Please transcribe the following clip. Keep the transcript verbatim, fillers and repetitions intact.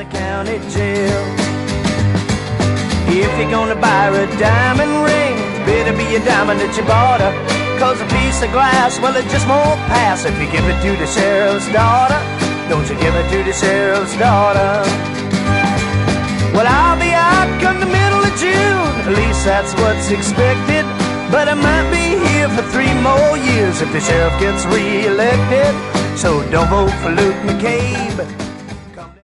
county jail. If you're gonna buy her a diamond ring, better be a diamond that you bought her. Cause a piece of glass, well, it just won't pass if you give it to the sheriff's daughter. Don't you give it to the sheriff's daughter. Well, I'll be out come the middle of June, at least that's what's expected. But I might be here for three more years if the sheriff gets re-elected. So don't vote for Luke McCabe.